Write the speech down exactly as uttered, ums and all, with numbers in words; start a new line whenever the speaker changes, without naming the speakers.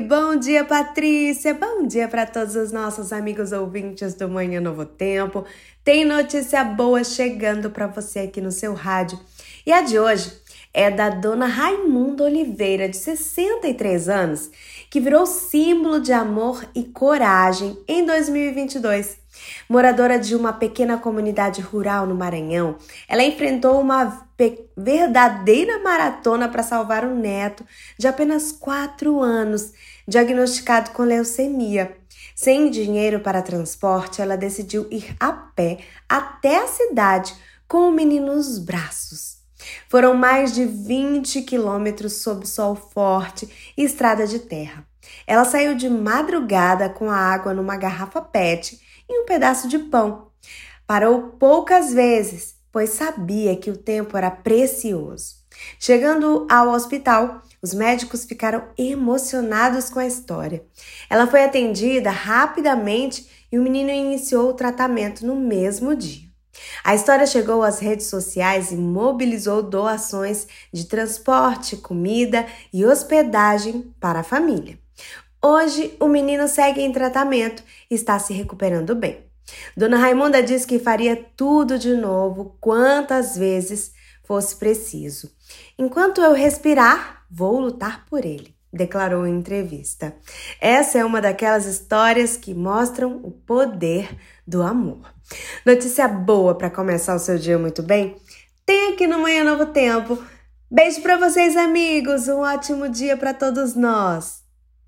bom dia, Patrícia! Bom dia para todos os nossos amigos ouvintes do Manhã Novo Tempo. Tem notícia boa chegando para você aqui no seu rádio. E a de hoje é da dona Raimunda Oliveira, de sessenta e três anos, que virou símbolo de amor e coragem em dois mil e vinte e dois. Moradora de uma pequena comunidade rural no Maranhão, ela enfrentou uma verdadeira maratona para salvar um neto de apenas quatro anos, diagnosticado com leucemia. Sem dinheiro para transporte, ela decidiu ir a pé até a cidade com o menino nos braços. Foram mais de vinte quilômetros sob sol forte e estrada de terra. Ela saiu de madrugada com a água numa garrafa pet e um pedaço de pão. Parou poucas vezes, pois sabia que o tempo era precioso. Chegando ao hospital, os médicos ficaram emocionados com a história. Ela foi atendida rapidamente e o menino iniciou o tratamento no mesmo dia. A história chegou às redes sociais e mobilizou doações de transporte, comida e hospedagem para a família. Hoje, o menino segue em tratamento e está se recuperando bem. Dona Raimunda diz que faria tudo de novo quantas vezes fosse preciso. Enquanto eu respirar, vou lutar por ele, declarou em entrevista. Essa é uma daquelas histórias que mostram o poder do amor. Notícia boa para começar o seu dia muito bem? Tem aqui no Manhã Novo Tempo. Beijo para vocês, amigos. Um ótimo dia para todos nós.